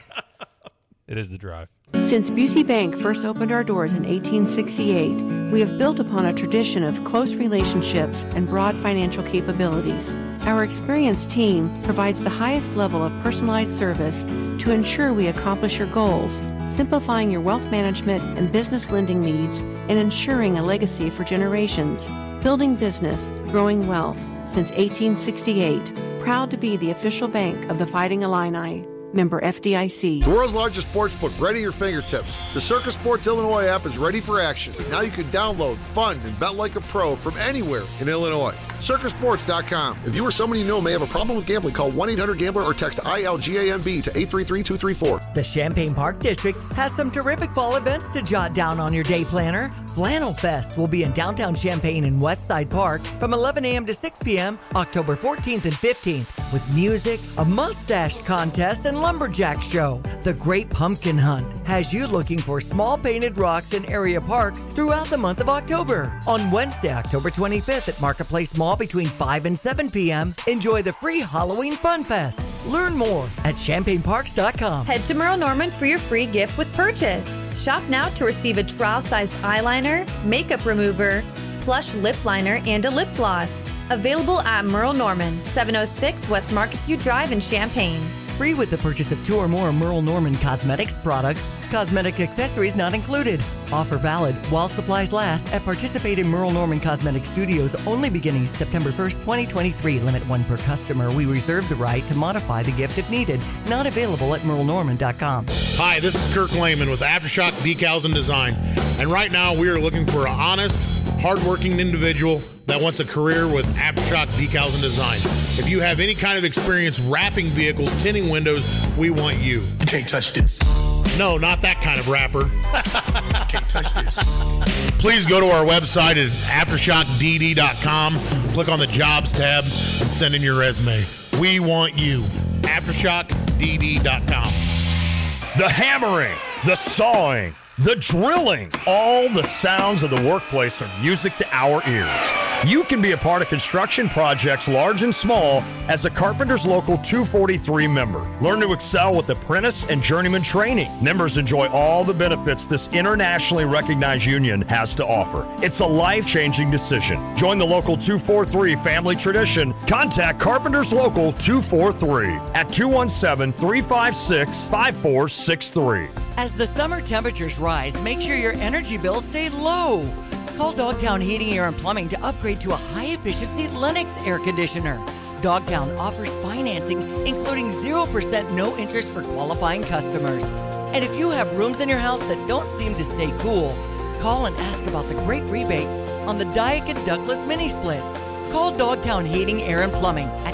It is The Drive. Since Busey Bank first opened our doors in 1868, we have built upon a tradition of close relationships and broad financial capabilities. Our experienced team provides the highest level of personalized service to ensure we accomplish your goals, simplifying your wealth management and business lending needs and ensuring a legacy for generations. Building business, growing wealth since 1868. Proud to be the official bank of the Fighting Illini. Member FDIC. The world's largest sports book right at your fingertips. The Circus Sports Illinois app is ready for action. Now you can download, fund, and bet like a pro from anywhere in Illinois. CircusSports.com. If you or someone you know may have a problem with gambling, call 1-800-GAMBLER or text ILGAMB to 833-234. The Champaign Park District has some terrific fall events to jot down on your day planner. Flannel Fest will be in downtown Champaign and Westside Park from 11 a.m. to 6 p.m. October 14th and 15th with music, a mustache contest, and lumberjack show. The Great Pumpkin Hunt has you looking for small painted rocks in area parks throughout the month of October. On Wednesday, October 25th at Marketplace Mall between 5 and 7 p.m., enjoy the free Halloween Fun Fest. Learn more at ChampaignParks.com. Head to Merle Norman for your free gift with purchase. Shop now to receive a trial-sized eyeliner, makeup remover, plush lip liner, and a lip gloss. Available at Merle Norman, 706 West Marketview Drive in Champaign. Free with the purchase of 2 or more Merle Norman cosmetics products. Cosmetic accessories not included. Offer valid while supplies last at participating Merle Norman Cosmetic Studios only beginning September 1st, 2023. Limit 1 per customer. We reserve the right to modify the gift if needed. Not available at merlenorman.com. Hi, this is Kirk Lehman with Aftershock Decals and Design. And right now we are looking for an honest, hardworking individual that wants a career with Aftershock Decals and Design. If you have any kind of experience wrapping vehicles, tinting windows, we want you. You can't touch this. No, not that kind of wrapper. Can't touch this. Please go to our website at aftershockdd.com, click on the Jobs tab, and send in your resume. We want you. aftershockdd.com. The hammering, the sawing, the drilling, all the sounds of the workplace are music to our ears. You can be a part of construction projects large and small as a Carpenters Local 243 member. Learn to excel with apprentice and journeyman training. Members enjoy all the benefits this internationally recognized union has to offer. It's a life-changing decision. Join the Local 243 family tradition. Contact Carpenters Local 243 at 217-356-5463. As the summer temperatures rise, make sure your energy bills stay low. Call Dogtown Heating, Air, and Plumbing to upgrade to a high-efficiency Lennox air conditioner. Dogtown offers financing, including 0% no interest for qualifying customers. And if you have rooms in your house that don't seem to stay cool, call and ask about the great rebates on the Daikin Douglas mini splits. Call Dogtown Heating, Air, and Plumbing at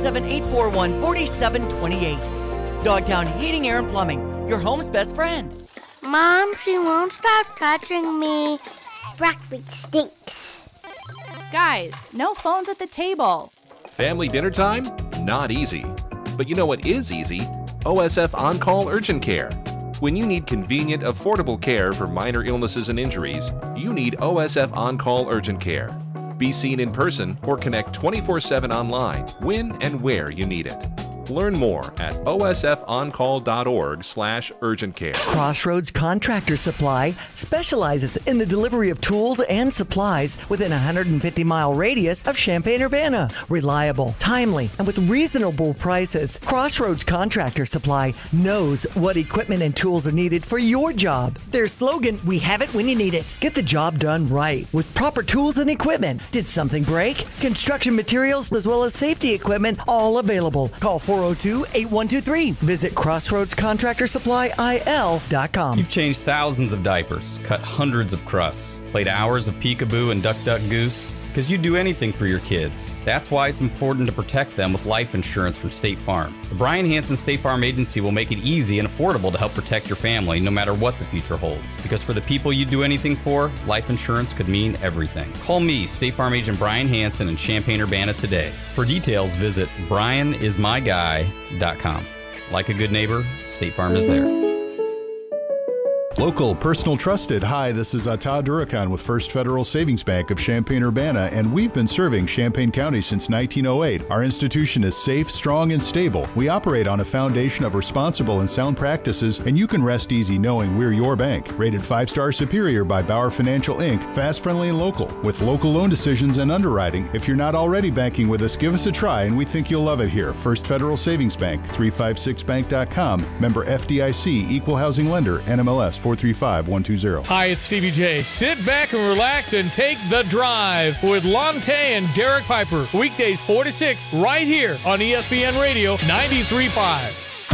217-841-4728. Dogtown Heating, Air, and Plumbing, your home's best friend. Mom, she won't stop touching me. Broccoli stinks. Guys, no phones at the table. Family dinner time? Not easy. But you know what is easy? OSF On-Call Urgent Care. When you need convenient, affordable care for minor illnesses and injuries, you need OSF On-Call Urgent Care. Be seen in person or connect 24/7 online when and where you need it. Learn more at osfoncall.org/urgent care. Crossroads Contractor Supply specializes in the delivery of tools and supplies within a 150-mile radius of Champaign-Urbana. Reliable, timely, and with reasonable prices, Crossroads Contractor Supply knows what equipment and tools are needed for your job. Their slogan, we have it when you need it. Get the job done right with proper tools and equipment. Did something break? Construction materials as well as safety equipment, all available. Call 402-8123. Visit CrossroadsContractorSupplyIL.com. You've changed thousands of diapers, cut hundreds of crusts, played hours of peekaboo and duck duck goose, because you'd do anything for your kids. That's why it's important to protect them with life insurance from State Farm. The Brian Hansen State Farm Agency will make it easy and affordable to help protect your family no matter what the future holds. Because for the people you'd do anything for, life insurance could mean everything. Call me, State Farm Agent Brian Hansen in Champaign-Urbana today. For details, visit brianismyguy.com. Like a good neighbor, State Farm is there. Local, personal, trusted. Hi, this is Todd Durakan with First Federal Savings Bank of Champaign-Urbana, and we've been serving Champaign County since 1908. Our institution is safe, strong, and stable. We operate on a foundation of responsible and sound practices, and you can rest easy knowing we're your bank. Rated 5-star superior by Bauer Financial, Inc., fast, friendly, and local, with local loan decisions and underwriting. If you're not already banking with us, give us a try, and we think you'll love it here. First Federal Savings Bank, 356bank.com. Member FDIC, Equal Housing Lender, NMLS 435120. Hi, it's Stevie J. Sit back and relax and take the drive with Lon Tay and Derek Piper. Weekdays 4 to 6 right here on ESPN Radio 93.5.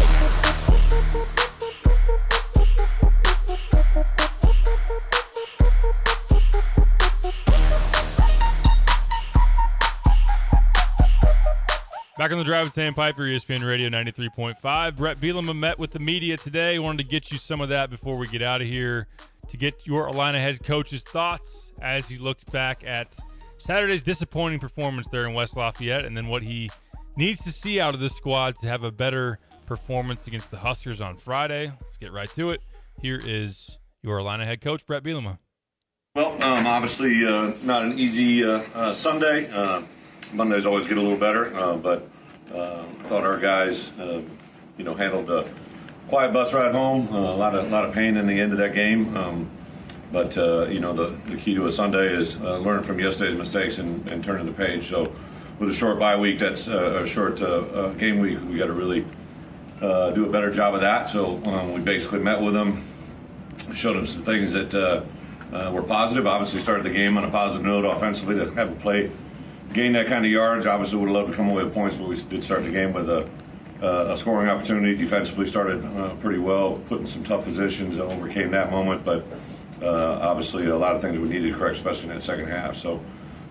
Back on the drive with Tay and Piper, ESPN Radio 93.5. Brett Bielema met with the media today. Wanted to get you some of that before we get out of here to get your Illini head coach's thoughts as he looks back at Saturday's disappointing performance there in West Lafayette and then what he needs to see out of this squad to have a better performance against the Huskers on Friday. Let's get right to it. Here is your Illini head coach, Brett Bielema. Well, obviously not an easy Sunday. Mondays always get a little better, but thought our guys, handled a quiet bus ride home. A lot of pain in the end of that game, but the key to a Sunday is learn from yesterday's mistakes and turning the page. So, with a short bye week, that's a short game week. We got to really do a better job of that. So we basically met with them, showed them some things that were positive. Obviously, started the game on a positive note offensively to have a play. Gain that kind of yards. Obviously, would have loved to come away with points, but we did start the game with a scoring opportunity. Defensively started pretty well, put in some tough positions and overcame that moment. But obviously, a lot of things we needed to correct, especially in that second half. So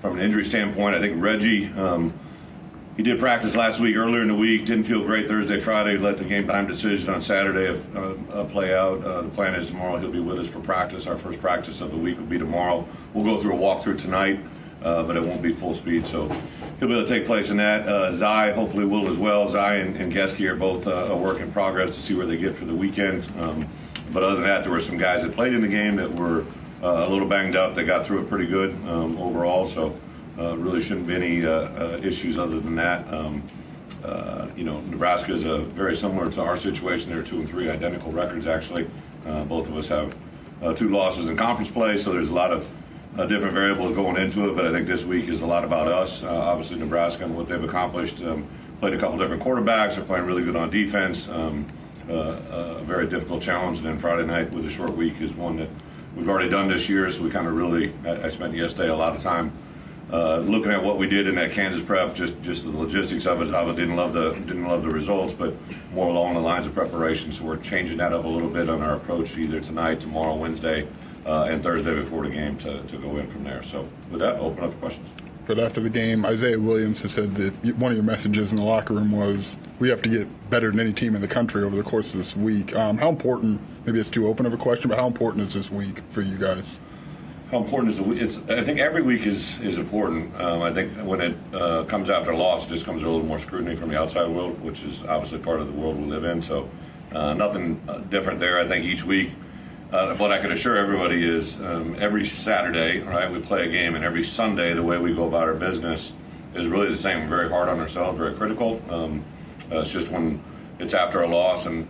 from an injury standpoint. I think Reggie, he did practice last week, earlier in the week, didn't feel great Thursday, Friday, let the game time decision on Saturday play out. The plan is tomorrow he'll be with us for practice. Our first practice of the week will be tomorrow. We'll go through a walkthrough tonight, but it won't be full speed, so he'll be able to take place in that. Zai hopefully will as well. Zai and Geske are both a work in progress to see where they get for the weekend. But other than that, there were some guys that played in the game that were a little banged up. They got through it pretty good overall, so really shouldn't be any issues other than that. Nebraska is very similar to our situation. They're 2-3, identical records actually. Both of us have 2 losses in conference play, so there's a lot of different variables going into it. But I think this week is a lot about us. Obviously, Nebraska and what they've accomplished. Played a couple different quarterbacks. They're playing really good on defense. A very difficult challenge. And then Friday night with a short week is one that we've already done this year. So we kind of really, I spent yesterday a lot of time looking at what we did in that Kansas prep, just the logistics of it. I didn't love the results, but more along the lines of preparation. So we're changing that up a little bit on our approach, either tonight, tomorrow, Wednesday, and Thursday before the game to go in from there. So with that, I'll open up for questions. But after the game, Isaiah Williams has said that one of your messages in the locker room was, we have to get better than any team in the country over the course of this week. How important, maybe it's too open of a question, but how important is this week for you guys? How important is the week? I think every week is important. I think when it comes after a loss, it just comes a little more scrutiny from the outside world, which is obviously part of the world we live in. So nothing different there. I think each week, what I can assure everybody is every Saturday, right, we play a game, and every Sunday, the way we go about our business is really the same. We're very hard on ourselves, very critical. It's just when it's after a loss, and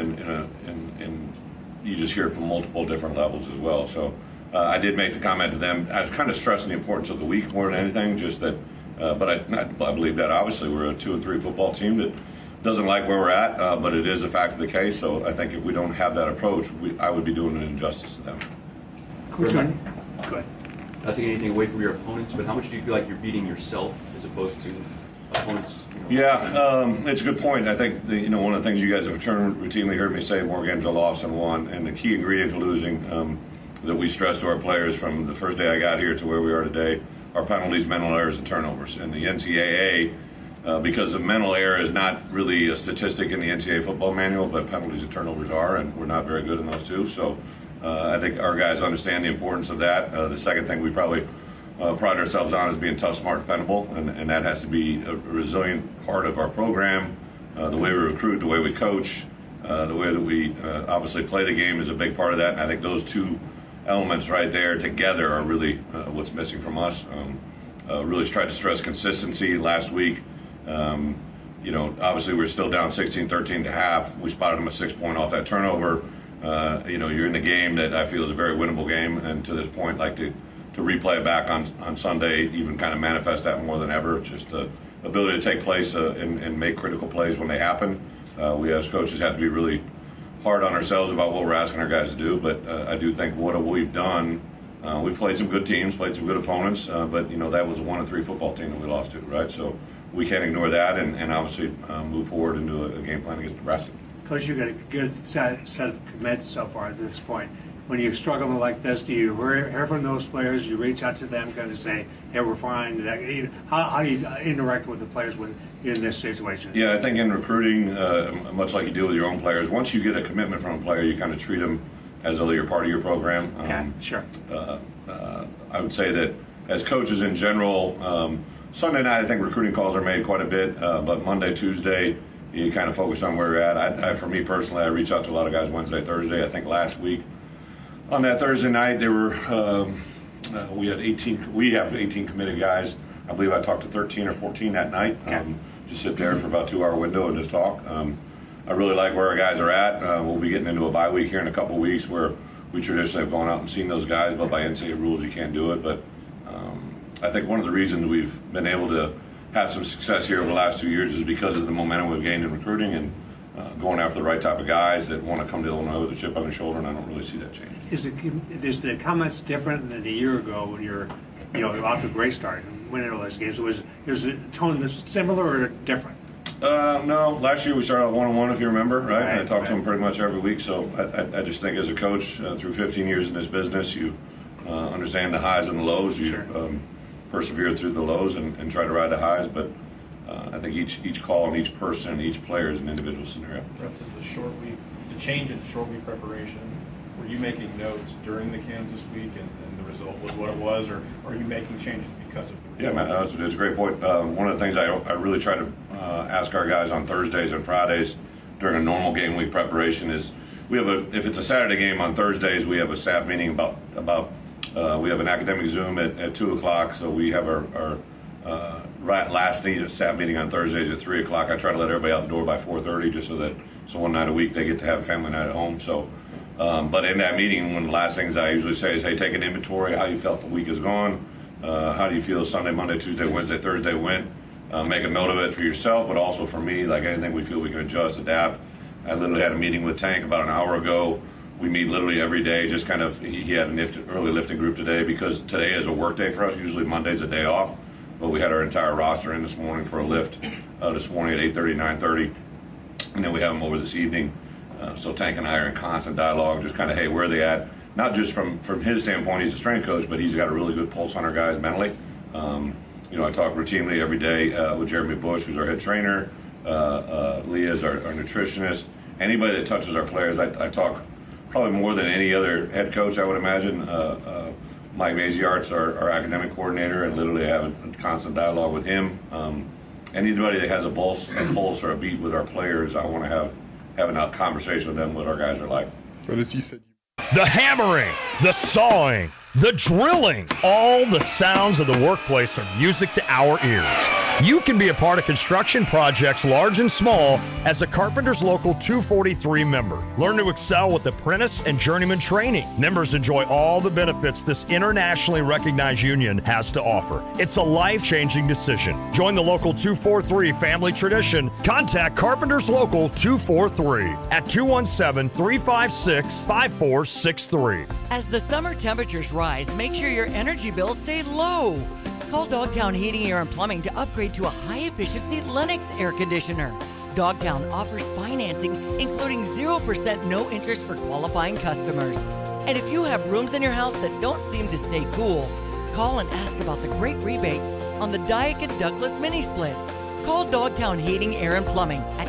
you just hear it from multiple different levels as well. So I did make the comment to them. I was kind of stressing the importance of the week more than anything, just that. But I believe that obviously we're a 2-3 football team that doesn't like where we're at, but it is a fact of the case. So I think if we don't have that approach, I would be doing an injustice to them. Coach, go ahead. Not taking anything away from your opponents, but how much do you feel like you're beating yourself as opposed to opponents? Yeah, it's a good point. I think one of the things you guys have routinely heard me say: more games are lost than won. And the key ingredient to losing that we stress to our players from the first day I got here to where we are today are penalties, mental errors, and turnovers. And the NCAA. Because the mental error is not really a statistic in the NCAA football manual, but penalties and turnovers are, and we're not very good in those two. So I think our guys understand the importance of that. The second thing we probably pride ourselves on is being tough, smart, dependable, and that has to be a resilient part of our program. The way we recruit, the way we coach, the way that we obviously play the game is a big part of that. And I think those two elements right there together are really what's missing from us. Really tried to stress consistency last week. Obviously we're still down 16-13 to half. We spotted them a 6-point off that turnover. You're in the game that I feel is a very winnable game, and to this point, like to replay it back on Sunday, even kind of manifest that more than ever. Just the ability to take place and make critical plays when they happen. We as coaches have to be really hard on ourselves about what we're asking our guys to do, but I do think what we've done, we've played some good teams, played some good opponents, but that was a 1-3 football team that we lost to, right? So we can't ignore that and obviously move forward into a game plan against Nebraska. Coach, you've got a good set of commits so far at this point. When you struggle like this, do you hear from those players? You reach out to them, kind of say, "Hey, we're fine." How do you interact with the players when you're in this situation? Yeah, I think in recruiting, much like you do with your own players, once you get a commitment from a player, you kind of treat them as though you're part of your program. Sure. I would say that as coaches in general. Sunday night, I think recruiting calls are made quite a bit, but Monday, Tuesday, you kind of focus on where you're at. For me personally, I reach out to a lot of guys Wednesday, Thursday. I think last week on that Thursday night, there were we have 18 committed guys. I believe I talked to 13 or 14 that night. Just sit there for about a 2-hour window and just talk. I really like where our guys are at. We'll be getting into a bye week here in a couple of weeks where we traditionally have gone out and seen those guys, but by NCAA rules, you can't do it. But I think one of the reasons we've been able to have some success here over the last 2 years is because of the momentum we've gained in recruiting and going after the right type of guys that want to come to Illinois with a chip on their shoulder, and I don't really see that change. Is the comments different than a year ago when you're off to a great start and winning all those games? Was the tone similar or different? No. Last year we started out 1-1, if you remember, right? And I talked to him pretty much every week. So I just think as a coach, through 15 years in this business, you understand the highs and the lows. persevere through the lows and try to ride the highs. But I think each call and each person, each player is an individual scenario. The short week, the change in the short week preparation, were you making notes during the Kansas week and the result was what it was, or are you making changes because of the result? Yeah, Matt, that's a great point. One of the things I really try to ask our guys on Thursdays and Fridays during a normal game week preparation is if it's a Saturday game on Thursdays, we have a staff meeting about we have an academic Zoom at 2 o'clock, so we have our last staff meeting on Thursdays at 3 o'clock. I try to let everybody out the door by 4:30 just so one night a week they get to have a family night at home. So, but in that meeting, one of the last things I usually say is, hey, take an inventory, how you felt the week is gone, how do you feel Sunday, Monday, Tuesday, Wednesday, Thursday went. Make a note of it for yourself, but also for me, like anything we feel we can adjust, adapt. I literally had a meeting with Tank about an hour ago. We meet literally every day, just kind of, he had an early lifting group today because today is a work day for us. Usually Monday's a day off, but we had our entire roster in this morning for a lift this morning at 8:30, 9:30, and then we have them over this evening. So Tank and I are in constant dialogue, just kind of, hey, where are they at? Not just from his standpoint, he's a strength coach, but he's got a really good pulse on our guys mentally. I talk routinely every day with Jeremy Bush, who's our head trainer, Leah's our nutritionist. Anybody that touches our players, I talk probably more than any other head coach, I would imagine. Mike Maziart's our academic coordinator, and literally have a constant dialogue with him. Anybody that has a pulse or a beat with our players, I want to have a conversation with them what our guys are like. But as you said, the hammering, the sawing, the drilling, all the sounds of the workplace are music to our ears. You can be a part of construction projects large and small as a Carpenters Local 243 member. Learn to excel with apprentice and journeyman training. Members enjoy all the benefits this internationally recognized union has to offer. It's a life-changing decision. Join the Local 243 family tradition. Contact Carpenters Local 243 at 217-356-5463. As the summer temperatures rise, make sure your energy bills stay low. Call Dogtown Heating, Air, and Plumbing to upgrade to a high-efficiency Lennox air conditioner. Dogtown offers financing, including 0% no interest for qualifying customers. And if you have rooms in your house that don't seem to stay cool, call and ask about the great rebates on the Daikin Douglas mini splits. Call Dogtown Heating, Air, and Plumbing at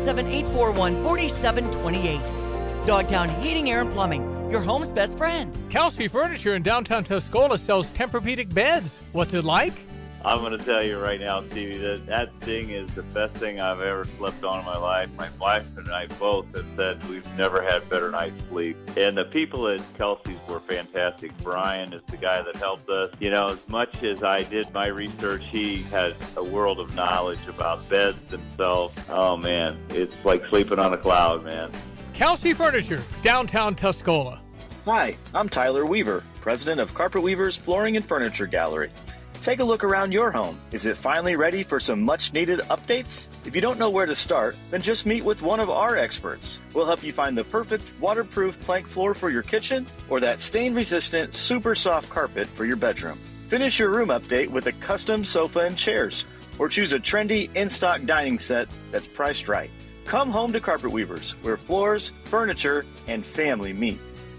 217-841-4728. Dogtown Heating, Air, and Plumbing, your home's best friend. Kelsey Furniture in downtown Tuscola sells Tempur-Pedic beds. What's it like? I'm going to tell you right now, Stevie, that thing is the best thing I've ever slept on in my life. My wife and I both have said we've never had better night's sleep. And the people at Kelsey's were fantastic. Brian is the guy that helped us. You know, as much as I did my research, he had a world of knowledge about beds themselves. Oh, man, it's like sleeping on a cloud, man. Kelsey Furniture, downtown Tuscola. Hi, I'm Tyler Weaver, president of Carpet Weavers Flooring and Furniture Gallery. Take a look around your home. Is it finally ready for some much-needed updates? If you don't know where to start, then just meet with one of our experts. We'll help you find the perfect waterproof plank floor for your kitchen or that stain-resistant, super soft carpet for your bedroom. Finish your room update with a custom sofa and chairs, or choose a trendy in-stock dining set that's priced right. Come home to Carpet Weavers, where floors, furniture, and family meet.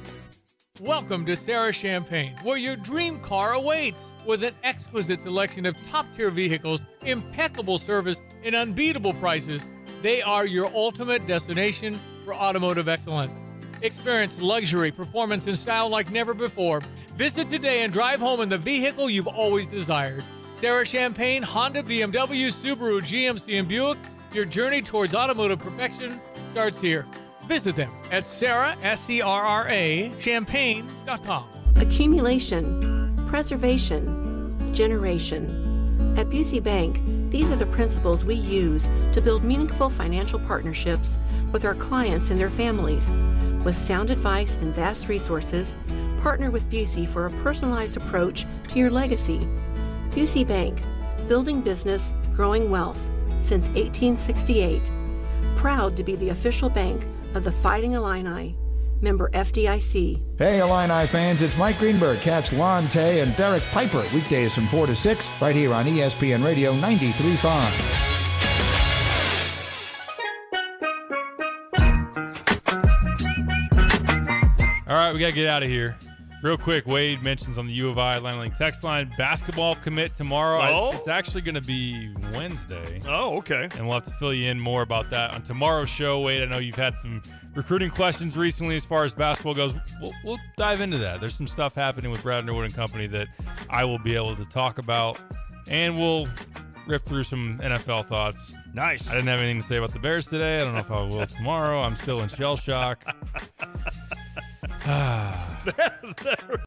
Welcome to Sarah Champagne, where your dream car awaits. With an exquisite selection of top-tier vehicles, impeccable service, and unbeatable prices, they are your ultimate destination for automotive excellence. Experience luxury, performance, and style like never before. Visit today and drive home in the vehicle you've always desired. Sarah Champagne, Honda, BMW, Subaru, GMC, and Buick. Your journey towards automotive perfection starts here. Visit them at Sarah, S-C-R-R-A, champagne.com. Accumulation, preservation, generation. At Busey Bank, these are the principles we use to build meaningful financial partnerships with our clients and their families. With sound advice and vast resources, partner with Busey for a personalized approach to your legacy. Busey Bank, building business, growing wealth since 1868. Proud to be the official bank of the Fighting Illini, member FDIC. Hey Illini fans, it's Mike Greenberg. Catch Lon Tay and Derek Piper weekdays from 4 to 6 right here on ESPN Radio 93.5. All right, we got to get out of here. Real quick, Wade mentions on the U of I Atlanta Link text line, basketball commit tomorrow. Oh? It's actually going to be Wednesday. Oh, okay. And we'll have to fill you in more about that on tomorrow's show. Wade, I know you've had some recruiting questions recently as far as basketball goes. We'll dive into that. There's some stuff happening with Brad Underwood and company that I will be able to talk about. And we'll rip through some NFL thoughts. Nice. I didn't have anything to say about the Bears today. I don't know if I will tomorrow. I'm still in shell shock.